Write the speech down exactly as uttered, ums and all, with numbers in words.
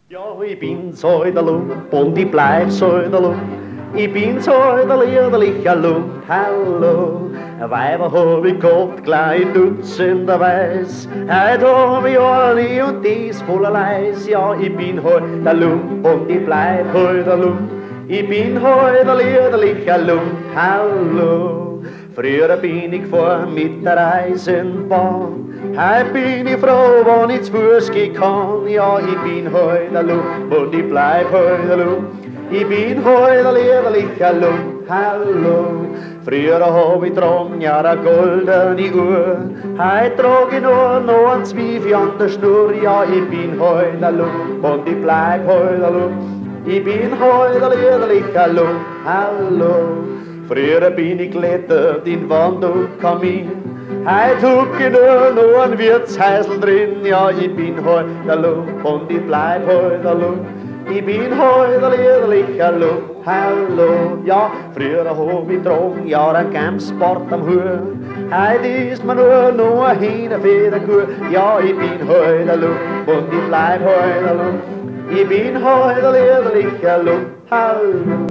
Ja, ich bin so in der Lump und ich bleib so in der Lump. Ich bin so in der liederlicher Lump, hallo. Weiber hab ich gehabt, gleich dutzendweise. Heute hab ich alle und dies voller Leis. Ja, ich bin halt der Lump und ich bleib halt der Lump. Ich bin halt der liederlicher Lump, hallo. Früher bin ich gefahren mit der Eisenbahn. Heute bin ich froh, wenn ich zu Fuß gehen kann. Ja, ich bin heute der Lump und ich bleib heute der Lump. Ich bin heute der liederliche Lump, hallo. Früher hab ich dran ja eine goldene Uhr. Heute trag ich nur noch ein Zwiebel an der Schnur. Ja, ich bin heute der Lump und ich bleib heute der Lump. Ich bin heute der liederliche Lump, hallo. Früher bin ich glättert in Wand und Kamin. Heute huck ich nur noch ein Wirtshäusl drin. Ja, ich bin heut der Lump und ich bleib heut der Lump. Ich bin heut der liederliche Lump, hallo. Ja, früher hab ich drum ja ein Gamsport am Hut. Heute ist mir nur noch ein Hühnerfederkuh. Ja, ich bin heut der Lump und ich bleib heut der Lump. Ich bin heut der liederliche Lump, hallo.